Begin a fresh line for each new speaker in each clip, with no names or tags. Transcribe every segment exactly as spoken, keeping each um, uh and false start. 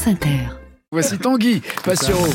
France Inter.
Voici Tanguy Passiero.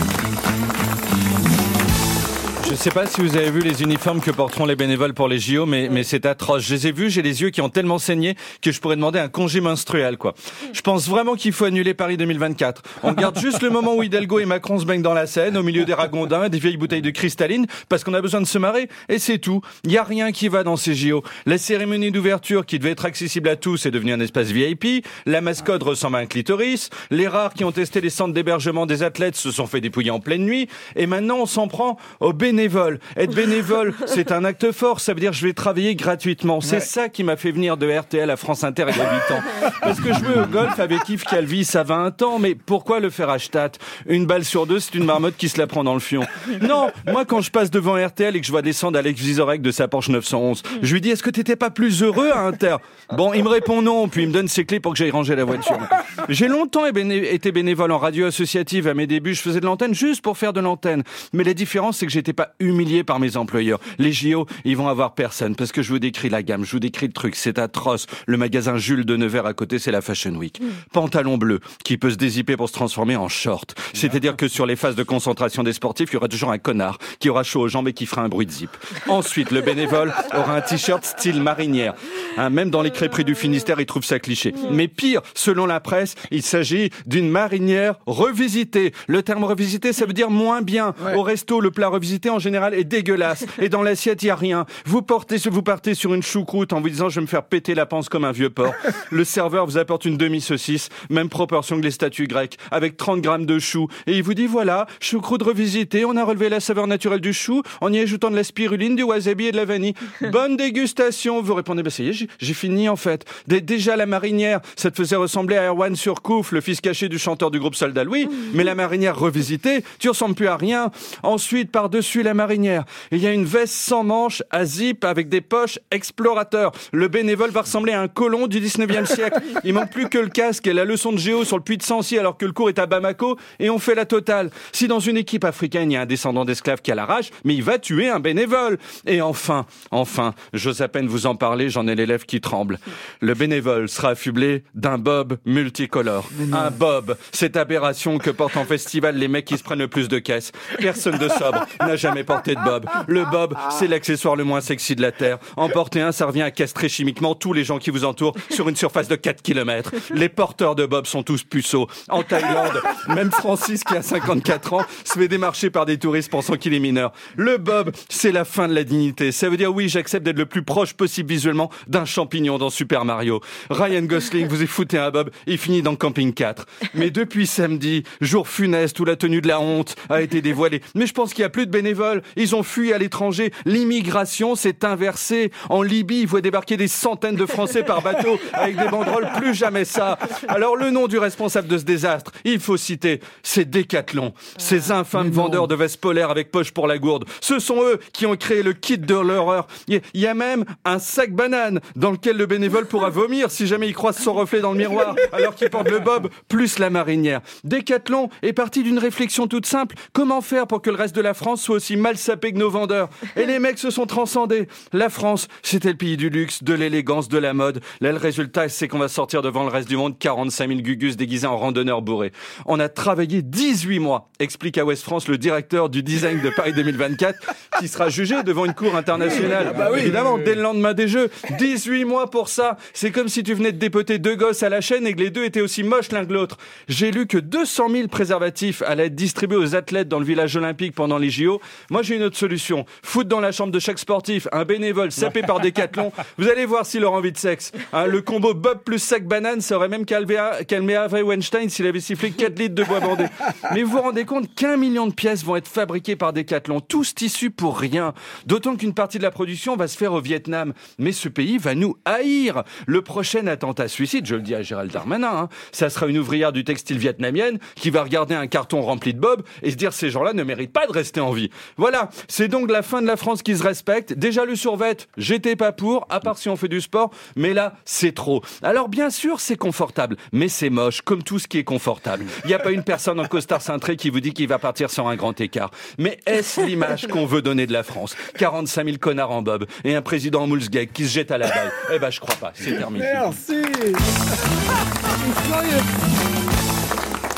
Je ne sais pas si vous avez vu les uniformes que porteront les bénévoles pour les J O, mais, mais c'est atroce. Je les ai vus, j'ai les yeux qui ont tellement saigné que je pourrais demander un congé menstruel, quoi. Je pense vraiment qu'il faut annuler Paris deux mille vingt-quatre. On garde juste le moment où Hidalgo et Macron se baignent dans la Seine, au milieu des ragondins et des vieilles bouteilles de cristalline, parce qu'on a besoin de se marrer, et c'est tout. Il n'y a rien qui va dans ces J O. La cérémonie d'ouverture, qui devait être accessible à tous, est devenue un espace V I P. La mascotte ressemble à un clitoris. Les rares qui ont testé les centres d'hébergement des athlètes se sont fait dépouiller en pleine nuit. Et maintenant, on s'en prend aux bénévoles. Être bénévole, c'est un acte fort. Ça veut dire que je vais travailler gratuitement. C'est ouais. ça qui m'a fait venir de R T L à France Inter il y a huit ans. Parce que je jouais au golf avec Yves Calvi, ça vingt ans. Mais pourquoi le faire à Stade ? Une balle sur deux, c'est une marmotte qui se la prend dans le fion. Non, moi quand je passe devant R T L et que je vois descendre Alex Vizorek de sa Porsche neuf cent onze, je lui dis, est-ce que t'étais pas plus heureux à Inter ? Bon, il me répond non, puis il me donne ses clés pour que j'aille ranger la voiture. J'ai longtemps été bénévole en radio associative. À mes débuts, je faisais de l'antenne juste pour faire de l'antenne. Mais la différence, c'est que j'étais pas humilié par mes employeurs. Les J O, ils vont avoir personne parce que je vous décris la gamme, je vous décris le truc, c'est atroce. Le magasin Jules de Nevers à côté, c'est la Fashion Week. Pantalon bleu qui peut se dézipper pour se transformer en short. C'est-à-dire que sur les phases de concentration des sportifs, il y aura toujours un connard qui aura chaud aux jambes et qui fera un bruit de zip. Ensuite, le bénévole aura un t-shirt style marinière. Hein, même dans les crêperies du Finistère, ils trouvent ça cliché. Mais pire, selon la presse, il s'agit d'une marinière revisitée. Le terme revisité, ça veut dire moins bien. Ouais. Au resto, le plat revisité en général est dégueulasse. Et dans l'assiette, il n'y a rien. Vous, portez, vous partez sur une choucroute en vous disant « je vais me faire péter la panse comme un vieux porc ». Le serveur vous apporte une demi-saucisse, même proportion que les statues grecques, avec trente grammes de choux. Et il vous dit « voilà, choucroute revisitée, on a relevé la saveur naturelle du chou en y ajoutant de la spiruline, du wasabi et de la vanille. Bonne dégustation ». Vous répondez « bah ça y est, j'ai, j'ai fini en fait ». Déjà la marinière, ça te faisait ressembler à Erwan Surcouf, le fils caché du chanteur du groupe Soldat Louis. Mais la marinière revisitée, tu ressembles plus à rien. Ensuite, par-dessus la marinière, il y a une veste sans manches à zip avec des poches explorateurs. Le bénévole va ressembler à un colon du dix-neuvième siècle. Il manque plus que le casque et la leçon de géo sur le puits de Sancy alors que le cours est à Bamako et on fait la totale. Si dans une équipe africaine, il y a un descendant d'esclave qui a la rage, mais il va tuer un bénévole. Et enfin, enfin, j'ose à peine vous en parler, j'en ai les lèvres qui tremblent. Le bénévole sera affublé d'un bob multicolore. Un bob, cette aberration que portent en festival les mecs qui se prennent le plus de caisses. Personne de sobre n'a jamais porté de bob. Le bob, c'est l'accessoire le moins sexy de la Terre. En porter un, ça revient à castrer chimiquement tous les gens qui vous entourent sur une surface de quatre kilomètres. Les porteurs de bob sont tous puceaux. En Thaïlande, même Francis, qui a cinquante-quatre ans, se fait démarcher par des touristes pensant qu'il est mineur. Le bob, c'est la fin de la dignité. Ça veut dire, oui, j'accepte d'être le plus proche possible visuellement d'un champignon dans Super Mario. Ryan Gosling, vous foutez un bob, il finit dans Camping quatre. Mais depuis samedi, jour funeste où la tenue de la honte a été dévoilée. Mais je pense qu'il n'y a plus de bénévoles. Ils ont fui à l'étranger. L'immigration s'est inversée. En Libye, ils voient débarquer des centaines de Français par bateau avec des banderoles, plus jamais ça. Alors le nom du responsable de ce désastre, il faut citer, c'est Décathlon. Ces infâmes vendeurs de vestes polaires avec poche pour la gourde. Ce sont eux qui ont créé le kit de l'horreur. Il y a même un sac banane dans lequel le bénévole pourra vomir si jamais il croise son reflet dans le miroir alors qu'il porte le bob plus la marinière. Décathlon est parti d'une réflexion toute simple. Comment faire pour que le reste de la France soit aussi mal sapé que nos vendeurs ? Et les mecs se sont transcendés. La France, c'était le pays du luxe, de l'élégance, de la mode. Là, le résultat, c'est qu'on va sortir devant le reste du monde quarante-cinq mille gugus déguisés en randonneurs bourrés. On a travaillé dix-huit mois, explique à Ouest France le directeur du design de Paris deux mille vingt-quatre, qui sera jugé devant une cour internationale. Ah bah oui, évidemment, oui, oui. Dès le lendemain des Jeux. dix-huit mois pour ça. C'est comme si tu venais de dépoter deux gosses à la chaîne et que les deux étaient aussi moches l'un que l'autre. J'ai lu que deux cent mille préservatifs allaient être distribués aux athlètes dans le village olympique pendant les J O. Moi, j'ai une autre solution. Foutre dans la chambre de chaque sportif un bénévole sapé par Décathlon. Vous allez voir s'il aura envie de sexe. Hein, le combo Bob plus sac banane, ça aurait même calmé, calmé Harvey Weinstein s'il avait sifflé quatre litres de bois bandé. Mais vous vous rendez compte qu'un million de pièces vont être fabriquées par Décathlon. Tous tissus pour rien. D'autant qu'une partie de la production va se faire au Vietnam. Mais ce pays va nous haïr. Le prochain attentat suicide, je le dis à Gérald Darmanin, hein, ça sera une ouvrière du textile vietnamienne qui va regarder un carton rempli de Bob et se dire ces gens-là ne méritent pas de rester en vie. Voilà, c'est donc la fin de la France qui se respecte. Déjà le survêt, j'étais pas pour, à part si on fait du sport, mais là, c'est trop. Alors bien sûr, c'est confortable, mais c'est moche, comme tout ce qui est confortable. Il n'y a pas une personne en costard cintré qui vous dit qu'il va partir sur un grand écart. Mais est-ce l'image qu'on veut donner de la France ? quarante-cinq mille connards en Bob et un président en moulsgeg qui se jette à la balle. Eh ben, je crois pas, c'est terminé.
Merci.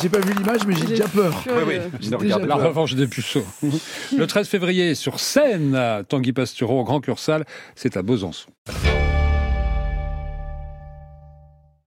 j'ai pas vu l'image, mais j'ai déjà peur.
Oui, oui.
J'ai déjà
La
peur.
revanche des puceaux. Le treize février, sur scène, Tanguy Pastureau, au Grand Cursal, c'est à Besançon.